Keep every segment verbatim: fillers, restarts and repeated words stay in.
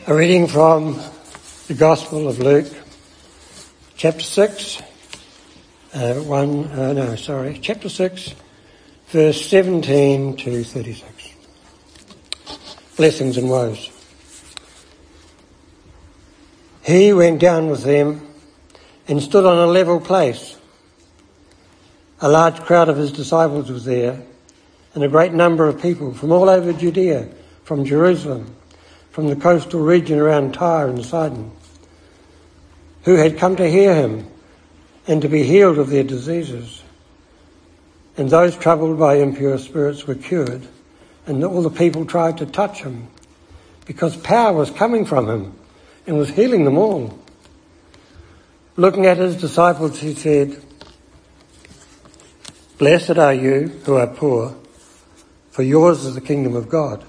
A reading from the Gospel of Luke, chapter six, uh, one, uh, no, sorry, chapter six, verse seventeen to thirty-six. Blessings and woes. He went down with them and stood on a level place. A large crowd of his disciples was there, and a great number of people from all over Judea, from Jerusalem, from the coastal region around Tyre and Sidon, who had come to hear him and to be healed of their diseases. And those troubled by impure spirits were cured, and all the people tried to touch him, because power was coming from him and was healing them all. Looking at his disciples, he said, "Blessed are you who are poor, for yours is the kingdom of God.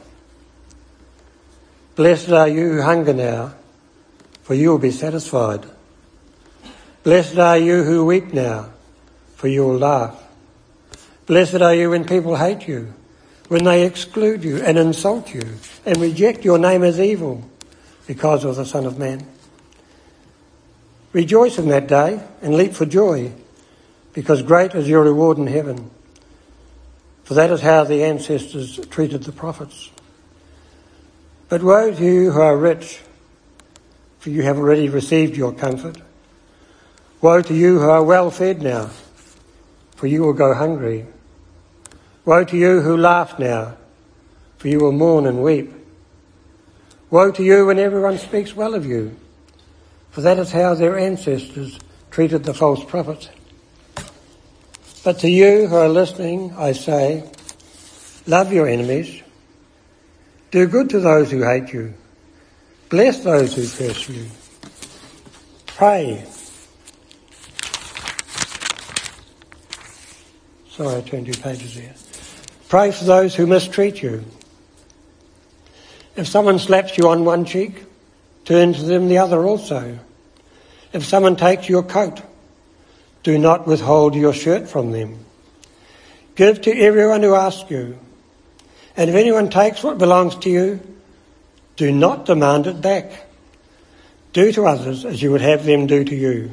Blessed are you who hunger now, for you will be satisfied. Blessed are you who weep now, for you will laugh. Blessed are you when people hate you, when they exclude you and insult you and reject your name as evil because of the Son of Man. Rejoice in that day and leap for joy, because great is your reward in heaven. For that is how the ancestors treated the prophets. But woe to you who are rich, for you have already received your comfort. Woe to you who are well fed now, for you will go hungry. Woe to you who laugh now, for you will mourn and weep. Woe to you when everyone speaks well of you, for that is how their ancestors treated the false prophets. But to you who are listening, I say, love your enemies. Do good to those who hate you. Bless those who curse you. Pray. Sorry, I turned two pages there. Pray for those who mistreat you. If someone slaps you on one cheek, turn to them the other also. If someone takes your coat, do not withhold your shirt from them. Give to everyone who asks you. And if anyone takes what belongs to you, do not demand it back. Do to others as you would have them do to you.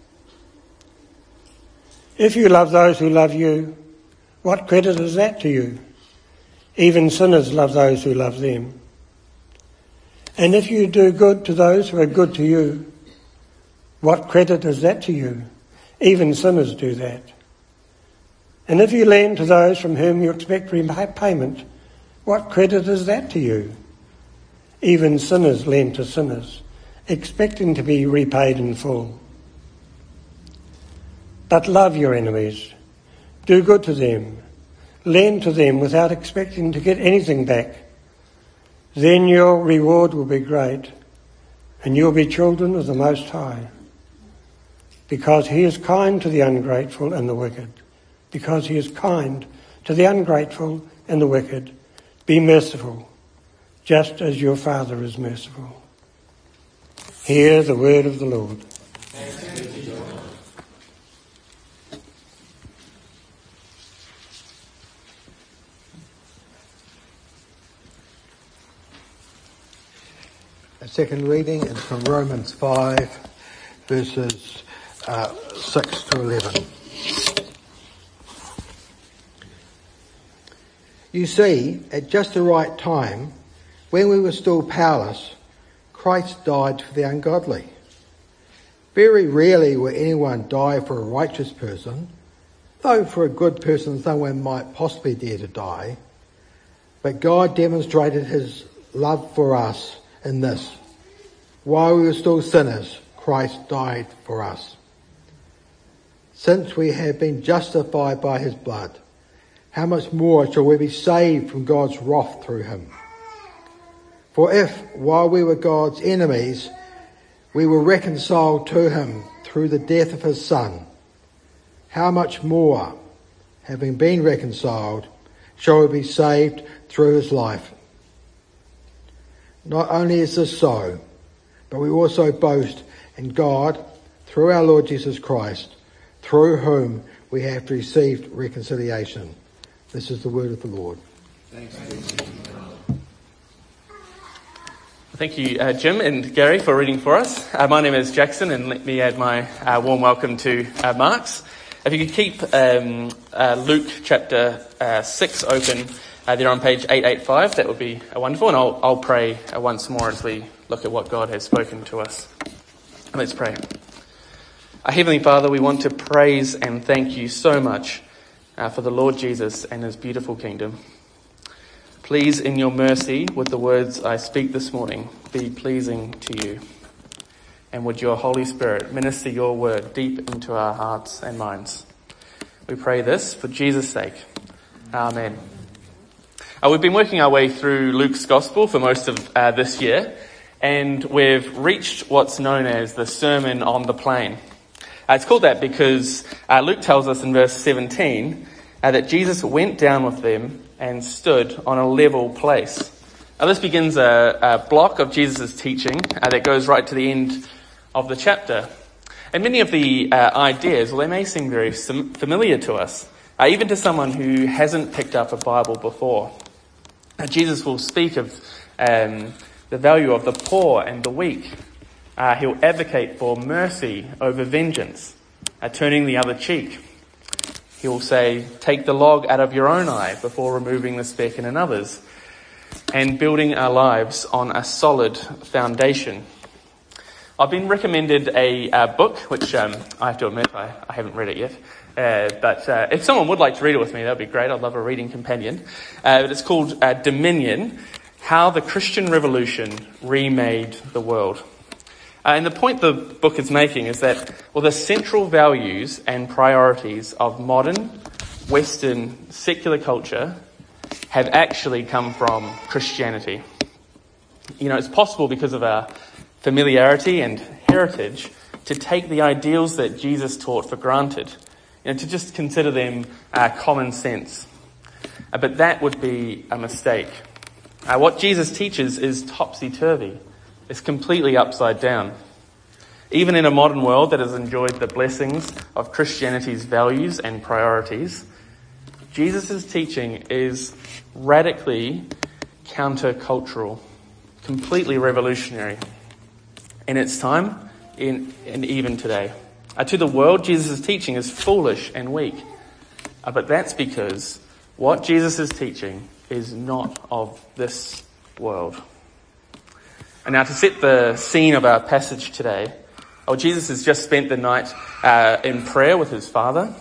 If you love those who love you, what credit is that to you? Even sinners love those who love them. And if you do good to those who are good to you, what credit is that to you? Even sinners do that. And if you lend to those from whom you expect repayment, what credit is that to you? Even sinners lend to sinners, expecting to be repaid in full. But love your enemies. Do good to them. Lend to them without expecting to get anything back. Then your reward will be great, and you'll be children of the Most High. Because he is kind to the ungrateful and the wicked. Because he is kind to the ungrateful and the wicked. Be merciful, just as your Father is merciful. Hear the word of the Lord. A second reading is from Romans five, verses uh, six to eleven. You see, at just the right time, when we were still powerless, Christ died for the ungodly. Very rarely will anyone die for a righteous person, though for a good person someone might possibly dare to die. But God demonstrated his love for us in this: while we were still sinners, Christ died for us. Since we have been justified by his blood, how much more shall we be saved from God's wrath through him? For if, while we were God's enemies, we were reconciled to him through the death of his Son, how much more, having been reconciled, shall we be saved through his life? Not only is this so, but we also boast in God through our Lord Jesus Christ, through whom we have received reconciliation. This is the word of the Lord. Thanks be to God. Thank you, uh, Jim and Gary, for reading for us. Uh, my name is Jackson, and let me add my uh, warm welcome to uh, Mark's. If you could keep um, uh, Luke chapter uh, six open uh, there on page eight eighty-five, that would be uh, wonderful. And I'll, I'll pray uh, once more as we look at what God has spoken to us. Let's pray. Our Heavenly Father, we want to praise and thank you so much uh, for the Lord Jesus and his beautiful kingdom. Please, in your mercy, with the words I speak this morning, be pleasing to you. And would your Holy Spirit minister your word deep into our hearts and minds. We pray this for Jesus' sake. Amen. Uh, we've been working our way through Luke's Gospel for most of uh, this year, and we've reached what's known as the Sermon on the Plain. Uh, it's called that because uh, Luke tells us in verse seventeen uh, that Jesus went down with them and stood on a level place. Now this begins a, a block of Jesus' teaching uh, that goes right to the end of the chapter. And many of the uh, ideas, well, they may seem very sim- familiar to us, uh, even to someone who hasn't picked up a Bible before. Uh, Jesus will speak of um, the value of the poor and the weak. Uh, he'll advocate for mercy over vengeance, uh, turning the other cheek. He will say, take the log out of your own eye before removing the speck in another's, and building our lives on a solid foundation. I've been recommended a uh, book, which um, I have to admit I, I haven't read it yet. Uh, but uh, if someone would like to read it with me, that would be great. I'd love a reading companion. Uh, but it's called uh, Dominion, How the Christian Revolution Remade the World. Uh, and the point the book is making is that, well, the central values and priorities of modern, Western, secular culture have actually come from Christianity. You know, it's possible because of our familiarity and heritage to take the ideals that Jesus taught for granted, you know, to just consider them uh, common sense. Uh, but that would be a mistake. Uh, what Jesus teaches is topsy-turvy. It's completely upside down. Even in a modern world that has enjoyed the blessings of Christianity's values and priorities, Jesus' teaching is radically countercultural, completely revolutionary in its time in, and even today. Uh, to the world, Jesus' teaching is foolish and weak. Uh, but that's because what Jesus is teaching is not of this world. And now to set the scene of our passage today, oh, Jesus has just spent the night uh, in prayer with his Father.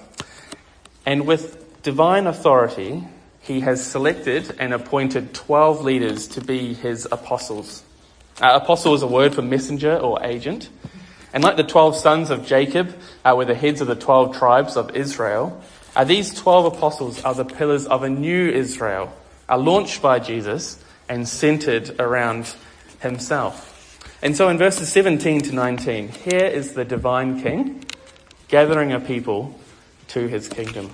And with divine authority, he has selected and appointed twelve leaders to be his apostles. Uh, apostle is a word for messenger or agent. And like the twelve sons of Jacob uh, were the heads of the twelve tribes of Israel, uh, these twelve apostles are the pillars of a new Israel, are launched by Jesus and centered around himself. And so in verses seventeen to nineteen, here is the divine king gathering a people to his kingdom.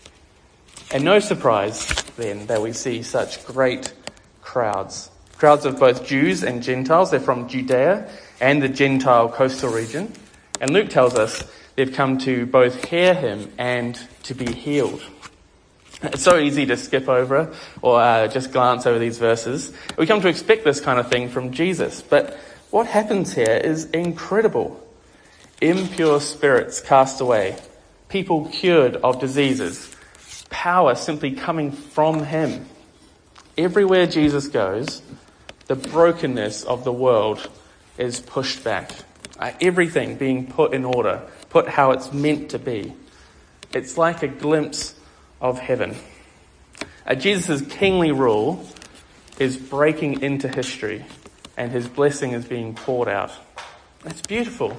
And no surprise then that we see such great crowds. Crowds of both Jews and Gentiles. They're from Judea and the Gentile coastal region. And Luke tells us they've come to both hear him and to be healed. It's so easy to skip over or uh, just glance over these verses. We come to expect this kind of thing from Jesus. But what happens here is incredible. Impure spirits cast away. People cured of diseases. Power simply coming from him. Everywhere Jesus goes, the brokenness of the world is pushed back. Uh, everything being put in order, put how it's meant to be. It's like a glimpse of heaven. Uh, Jesus' kingly rule is breaking into history, and his blessing is being poured out. That's beautiful.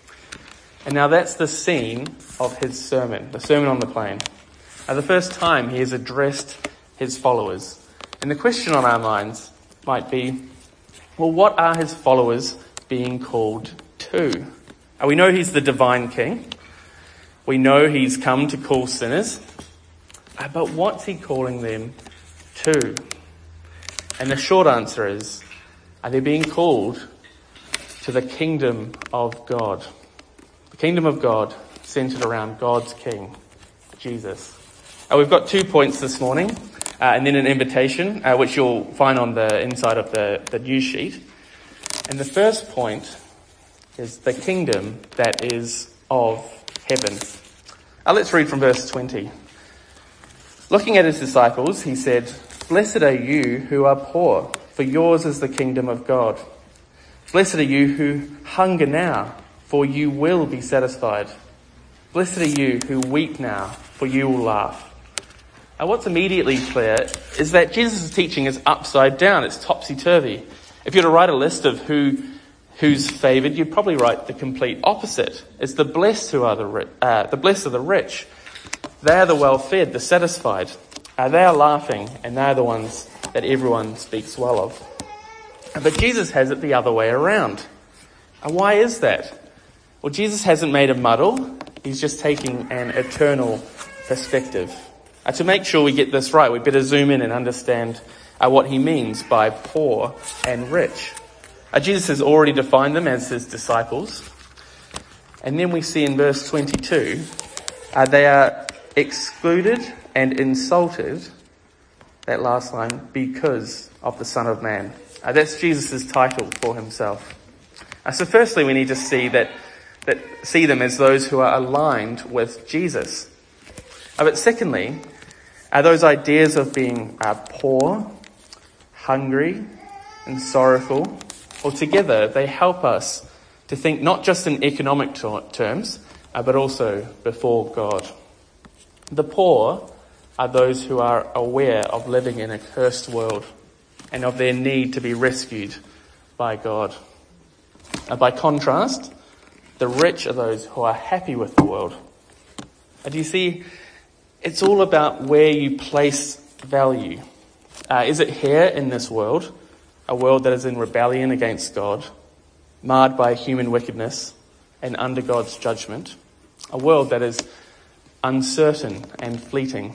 And now that's the scene of his sermon, the Sermon on the Plain. Uh, the first time he has addressed his followers. And the question on our minds might be, well, what are his followers being called to? Uh, we know he's the divine king. We know he's come to call sinners. Uh, but what's he calling them to? And the short answer is, are they being called to the kingdom of God? The kingdom of God centered around God's King, Jesus. Uh, we've got two points this morning, uh, and then an invitation, uh, which you'll find on the inside of the, the news sheet. And the first point is the kingdom that is of heaven. Uh, let's read from verse twenty. Looking at his disciples, he said, "Blessed are you who are poor, for yours is the kingdom of God. Blessed are you who hunger now, for you will be satisfied. Blessed are you who weep now, for you will laugh." And what's immediately clear is that Jesus' teaching is upside down. It's topsy-turvy. If you were to write a list of who who's favoured, you'd probably write the complete opposite. It's the blessed who are the rich. Uh, the blessed are the rich. They are the well-fed, the satisfied. Uh, they are laughing, and they are the ones that everyone speaks well of. But Jesus has it the other way around. And why is that? Well, Jesus hasn't made a muddle. He's just taking an eternal perspective. Uh, to make sure we get this right, we better zoom in and understand uh, what he means by poor and rich. Uh, Jesus has already defined them as his disciples. And then we see in verse twenty-two, uh, they are excluded and insulted, that last line, because of the Son of Man. Uh, that's Jesus' title for himself. Uh, so firstly, we need to see that, that see them as those who are aligned with Jesus. Uh, but secondly, uh, those ideas of being uh, poor, hungry, and sorrowful, well, together they help us to think not just in economic ter- terms, uh, but also before God. The poor are those who are aware of living in a cursed world and of their need to be rescued by God. Uh, by contrast, the rich are those who are happy with the world. And you see, it's all about where you place value. Uh, is it here in this world, a world that is in rebellion against God, marred by human wickedness and under God's judgment, a world that is uncertain and fleeting?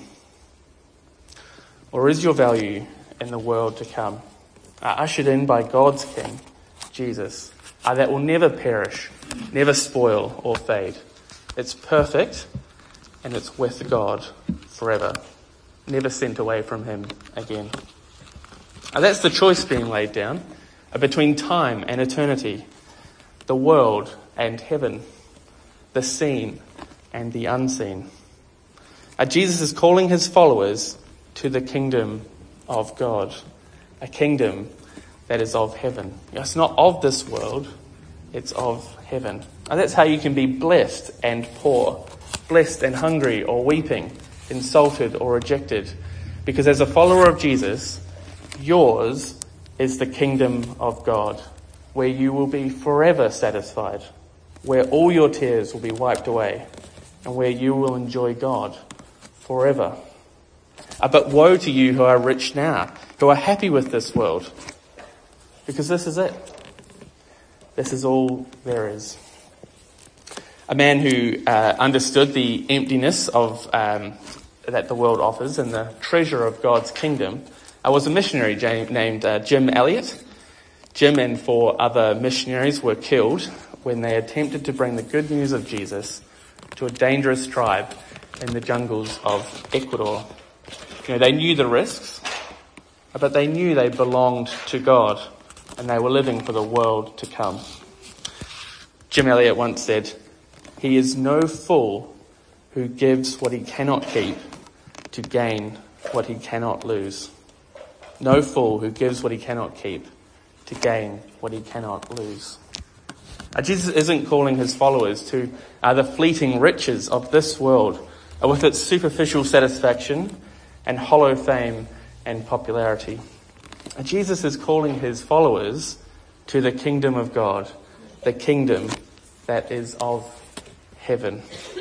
Or is your value in the world to come, uh, ushered in by God's King, Jesus, uh, that will never perish, never spoil or fade? It's perfect and it's with God forever, never sent away from him again. Uh, that's the choice being laid down uh, between time and eternity, the world and heaven, the seen and the unseen. Uh, Jesus is calling his followers to the kingdom of God, a kingdom that is of heaven. It's not of this world, it's of heaven. And that's how you can be blessed and poor, blessed and hungry or weeping, insulted or rejected. Because as a follower of Jesus, yours is the kingdom of God, where you will be forever satisfied, where all your tears will be wiped away, and where you will enjoy God forever. Uh, but woe to you who are rich now, who are happy with this world, because this is it. This is all there is. A man who uh, understood the emptiness of um, that the world offers and the treasure of God's kingdom uh, was a missionary named uh, Jim Elliot. Jim and four other missionaries were killed when they attempted to bring the good news of Jesus to a dangerous tribe in the jungles of Ecuador. You know, they knew the risks, but they knew they belonged to God and they were living for the world to come. Jim Elliot once said, "He is no fool who gives what he cannot keep to gain what he cannot lose." No fool who gives what he cannot keep to gain what he cannot lose. Uh, Jesus isn't calling his followers to uh, the fleeting riches of this world uh, with its superficial satisfaction and hollow fame and popularity. Uh, Jesus is calling his followers to the kingdom of God, the kingdom that is of heaven.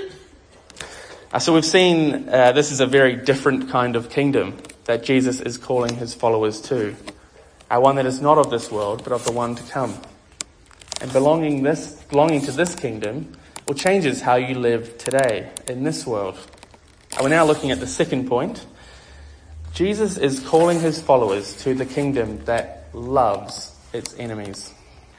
Uh, so we've seen uh, this is a very different kind of kingdom that Jesus is calling his followers to. Uh, one that is not of this world, but of the one to come. And belonging this, belonging to this kingdom will changes how you live today in this world. Uh, we're now looking at the second point. Jesus is calling his followers to the kingdom that loves its enemies.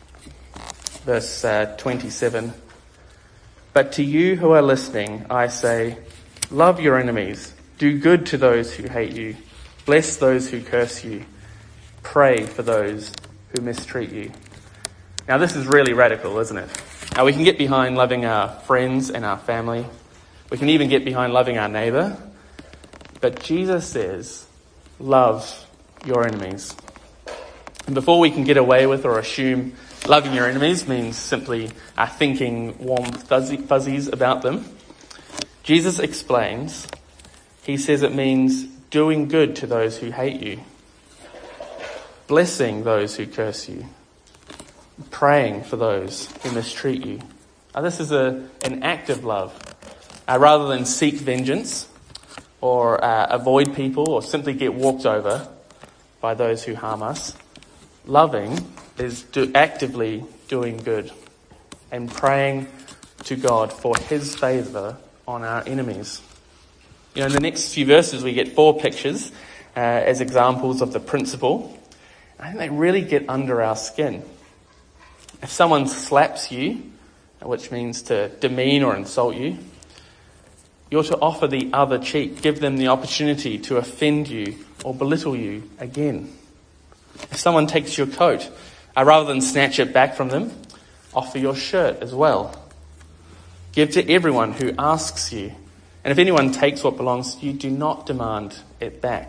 Verse uh, twenty-seven. "But to you who are listening, I say, love your enemies, do good to those who hate you, bless those who curse you, pray for those who mistreat you." Now this is really radical, isn't it? Now we can get behind loving our friends and our family. We can even get behind loving our neighbour. But Jesus says, love your enemies. And before we can get away with or assume loving your enemies means simply uh, thinking warm fuzzy, fuzzies about them, Jesus explains, he says it means doing good to those who hate you, blessing those who curse you, praying for those who mistreat you. Now, this is a, an act of love. Uh, rather than seek vengeance or uh, avoid people or simply get walked over by those who harm us, loving is do, actively doing good and praying to God for his favour on our enemies. You know, in the next few verses we get four pictures uh, as examples of the principle. I think they really get under our skin. If someone slaps you, which means to demean or insult you, you're to offer the other cheek, give them the opportunity to offend you or belittle you again. If someone takes your coat, uh, rather than snatch it back from them, offer your shirt as well. Give to everyone who asks you. And if anyone takes what belongs to you, do not demand it back.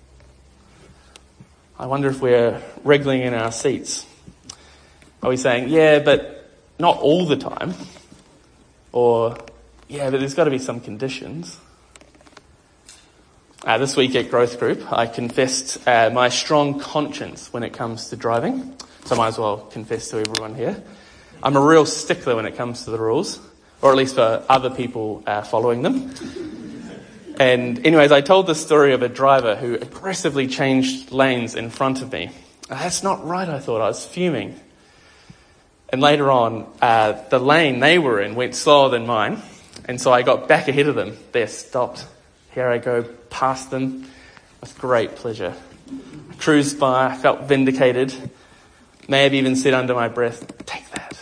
I wonder if we're wriggling in our seats. Are we saying, yeah, but not all the time? Or, yeah, but there's got to be some conditions. Uh, this week at Growth Group, I confessed uh, my strong conscience when it comes to driving. So I might as well confess to everyone here. I'm a real stickler when it comes to the rules, or at least for other people uh, following them. And anyways, I told the story of a driver who aggressively changed lanes in front of me. That's not right, I thought. I was fuming. And later on, uh, the lane they were in went slower than mine. And so I got back ahead of them. They're stopped. Here I go past them with great pleasure. I cruised by. I felt vindicated. May have even said under my breath, take that.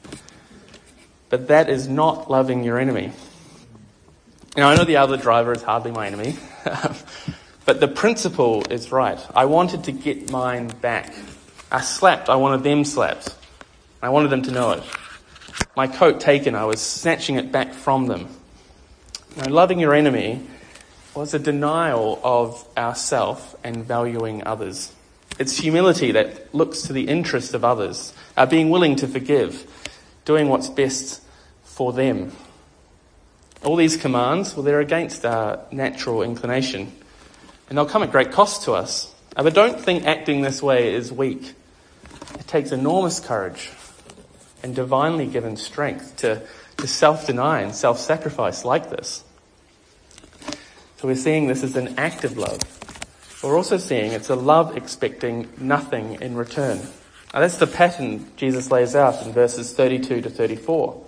But that is not loving your enemy. Now, I know the other driver is hardly my enemy. But the principle is right. I wanted to get mine back. I slapped. I wanted them slapped. I wanted them to know it. My coat taken, I was snatching it back from them. Now, loving your enemy was a denial of ourself and valuing others. It's humility that looks to the interest of others, uh, being willing to forgive, doing what's best for them. All these commands, well, they're against our natural inclination, and they'll come at great cost to us. Uh, but don't think acting this way is weak. It takes enormous courage and divinely given strength to, to self-deny and self-sacrifice like this. So we're seeing this as an act of love. We're also seeing it's a love expecting nothing in return. Now that's the pattern Jesus lays out in verses thirty-two to thirty-four.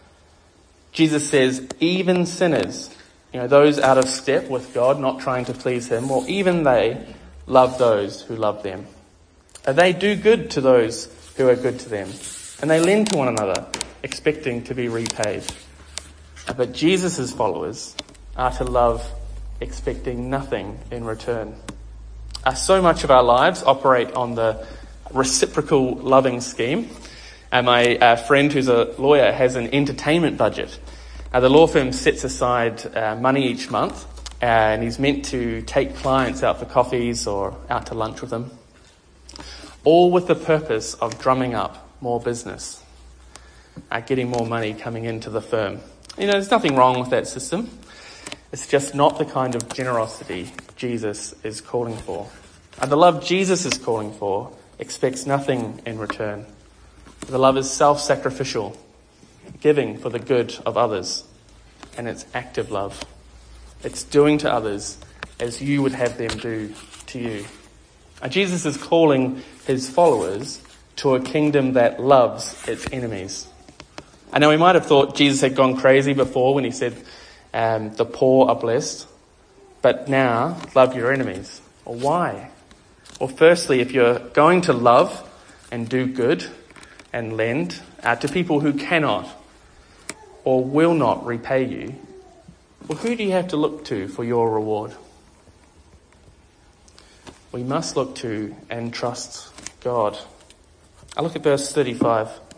Jesus says, even sinners, you know, those out of step with God, not trying to please him, or even they love those who love them. And they do good to those who are good to them. And they lend to one another, expecting to be repaid. But Jesus' followers are to love, expecting nothing in return. Uh, so much of our lives operate on the reciprocal loving scheme. And my uh, friend who's a lawyer has an entertainment budget. Uh, the law firm sets aside uh, money each month, uh, and he's meant to take clients out for coffees or out to lunch with them, all with the purpose of drumming up more business, uh, getting more money coming into the firm. You know, there's nothing wrong with that system. It's just not the kind of generosity Jesus is calling for. And the love Jesus is calling for expects nothing in return. The love is self-sacrificial, giving for the good of others, and it's active love. It's doing to others as you would have them do to you. And Jesus is calling his followers to a kingdom that loves its enemies. I know we might have thought Jesus had gone crazy before when he said um, the poor are blessed, but now love your enemies. Well, why? Well, firstly, if you're going to love and do good and lend uh, to people who cannot or will not repay you, well, who do you have to look to for your reward? We must look to and trust God. I look at verse thirty-five.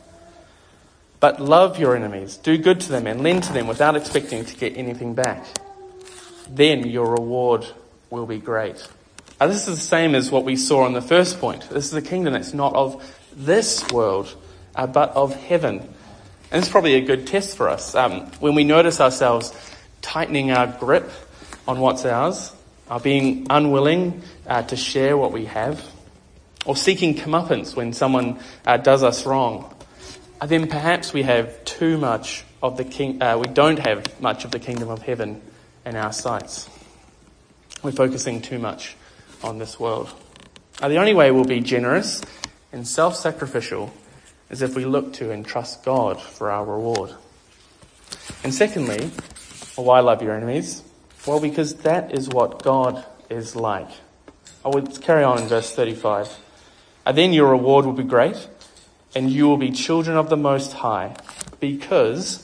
But love your enemies, do good to them and lend to them without expecting to get anything back. Then your reward will be great. Now, this is the same as what we saw on the first point. This is a kingdom that's not of this world, uh, but of heaven. And it's probably a good test for us. Um, when we notice ourselves tightening our grip on what's ours, uh, being unwilling uh, to share what we have, or seeking comeuppance when someone uh, does us wrong, uh, then perhaps we have too much of the king. Uh, we don't have much of the kingdom of heaven in our sights. We're focusing too much on this world. Uh, the only way we'll be generous and self-sacrificial is if we look to and trust God for our reward. And secondly, well, why love your enemies? Well, because that is what God is like. Oh, let's carry on in verse thirty-five. And then your reward will be great, and you will be children of the Most High, because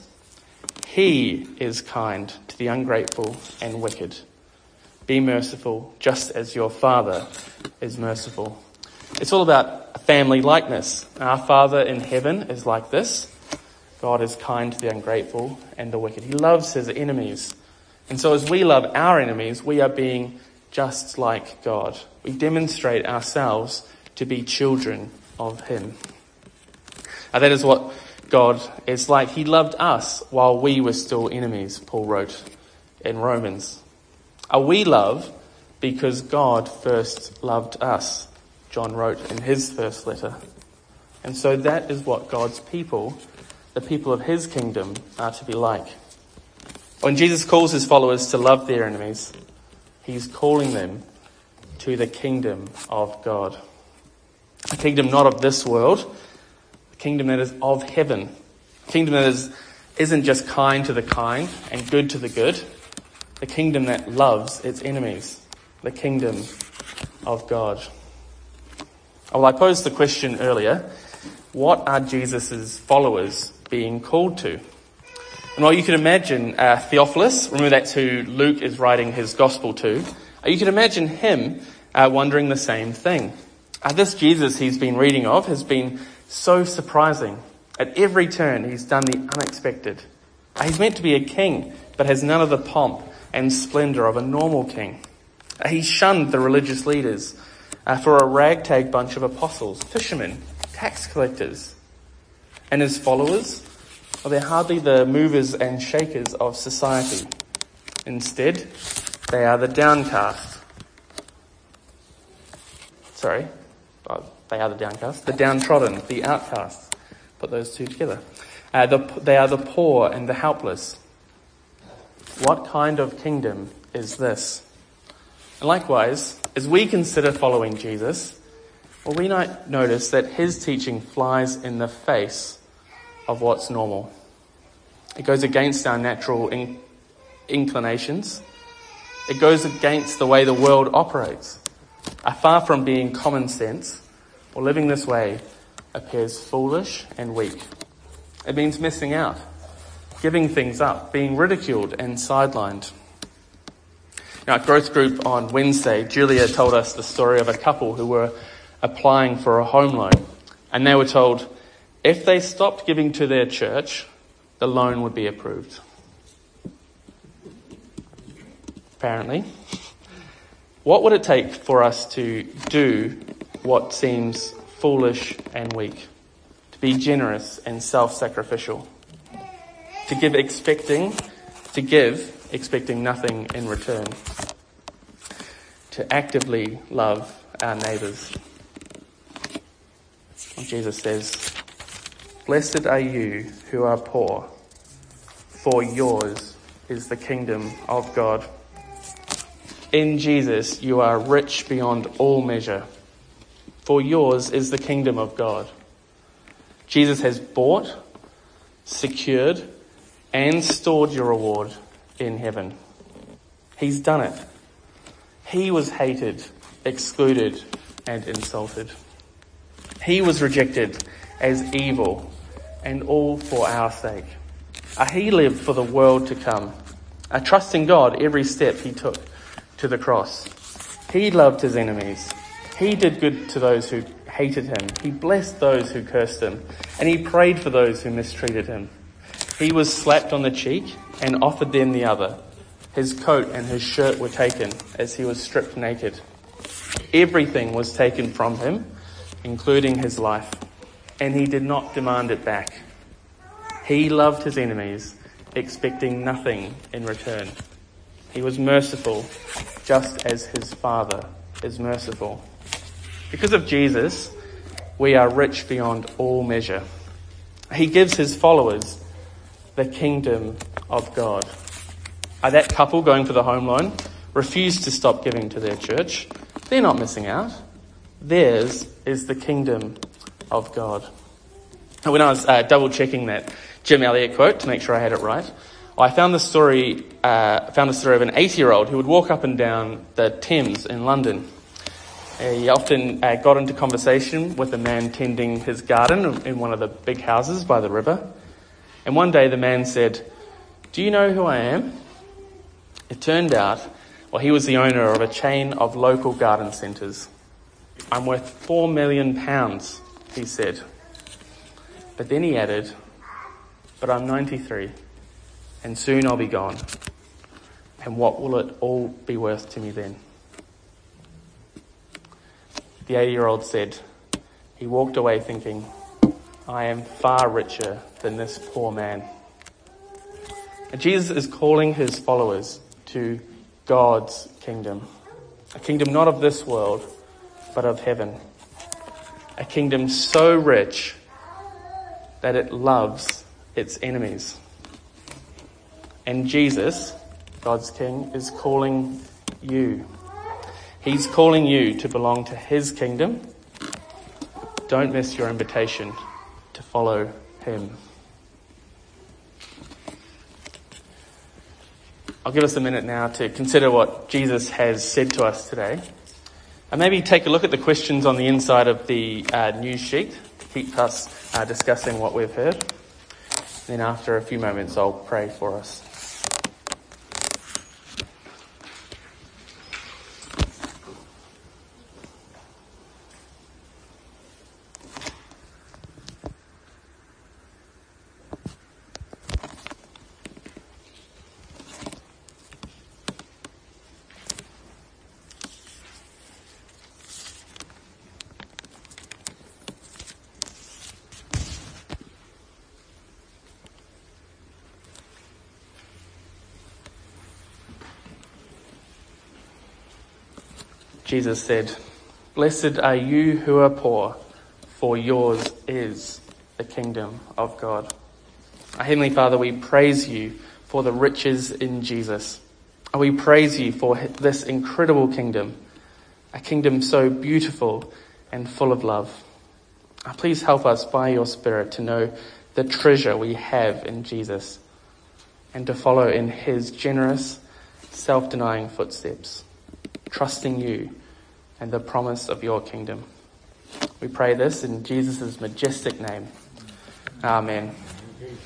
He is kind to the ungrateful and wicked. Be merciful, just as your Father is merciful. It's all about family likeness. Our Father in heaven is like this. God is kind to the ungrateful and the wicked. He loves his enemies. And so as we love our enemies, we are being just like God. We demonstrate ourselves to be children of him. Now, that is what God is like. He loved us while we were still enemies, Paul wrote in Romans. Are we love because God first loved us, John wrote in his first letter. And so that is what God's people, the people of his kingdom, are to be like. When Jesus calls his followers to love their enemies, he's calling them to the kingdom of God. A kingdom not of this world, a kingdom that is of heaven. A kingdom that is, isn't just kind to the kind and good to the good. The kingdom that loves its enemies. The kingdom of God. Well, I posed the question earlier, what are Jesus' followers being called to? And well, you can imagine uh, Theophilus, remember that's who Luke is writing his gospel to. Uh, you can imagine him uh, wondering the same thing. Uh, this Jesus he's been reading of has been so surprising. At every turn he's done the unexpected. Uh, he's meant to be a king, but has none of the pomp and splendour of a normal king. Uh, he shunned the religious leaders uh, for a ragtag bunch of apostles, fishermen, tax collectors. And his followers, well, they're hardly the movers and shakers of society. Instead, they are the downcast. Sorry, oh, they are the downcast. The downtrodden, the outcasts. Put those two together. Uh, the, they are the poor and the helpless. What kind of kingdom is this? And likewise, as we consider following Jesus, well, we might notice that his teaching flies in the face of what's normal. It goes against our natural in- inclinations. It goes against the way the world operates. Uh, far from being common sense, or living this way appears foolish and weak. It means missing out, giving things up, being ridiculed and sidelined. Now, at Growth Group on Wednesday, Julia told us the story of a couple who were applying for a home loan. And they were told if they stopped giving to their church, the loan would be approved. Apparently. What would it take for us to do what seems foolish and weak? To be generous and self-sacrificial. To give expecting, to give expecting nothing in return. To actively love our neighbours. Jesus says, "Blessed are you who are poor, for yours is the kingdom of God." In Jesus you are rich beyond all measure, for yours is the kingdom of God. Jesus has bought, secured, and stored your reward in heaven. He's done it. He was hated, excluded, and insulted. He was rejected as evil, and all for our sake. Uh, he lived for the world to come, uh, trusting God every step he took to the cross. He loved his enemies. He did good to those who hated him. He blessed those who cursed him, and he prayed for those who mistreated him. He was slapped on the cheek and offered them the other. His coat and his shirt were taken as he was stripped naked. Everything was taken from him, including his life, and he did not demand it back. He loved his enemies, expecting nothing in return. He was merciful, just as his Father is merciful. Because of Jesus, we are rich beyond all measure. He gives his followers the kingdom of God. Uh, that couple going for the home loan refused to stop giving to their church. They're not missing out. Theirs is the kingdom of God. And when I was uh, double checking that Jim Elliot quote to make sure I had it right, I found the story, uh, found the story of an eighty-year-old who would walk up and down the Thames in London. He often uh, got into conversation with a man tending his garden in one of the big houses by the river. And one day the man said, "Do you know who I am?" It turned out, well, he was the owner of a chain of local garden centres. "I'm worth four million pounds, he said. But then he added, "But I'm ninety-three, and soon I'll be gone. And what will it all be worth to me then?" The eighty-year-old said, he walked away thinking, "I am far richer than this poor man." And Jesus is calling his followers to God's kingdom. A kingdom not of this world, but of heaven. A kingdom so rich that it loves its enemies. And Jesus, God's King, is calling you. He's calling you to belong to his kingdom. Don't miss your invitation to follow him. I'll give us a minute now to consider what Jesus has said to us today. And maybe take a look at the questions on the inside of the uh, news sheet to keep us uh, discussing what we've heard. Then after a few moments, I'll pray for us. Jesus said, "Blessed are you who are poor, for yours is the kingdom of God." Our Heavenly Father, we praise you for the riches in Jesus. We praise you for this incredible kingdom, a kingdom so beautiful and full of love. Please help us by your Spirit to know the treasure we have in Jesus and to follow in his generous, self-denying footsteps, trusting you and the promise of your kingdom. We pray this in Jesus' majestic name. Amen.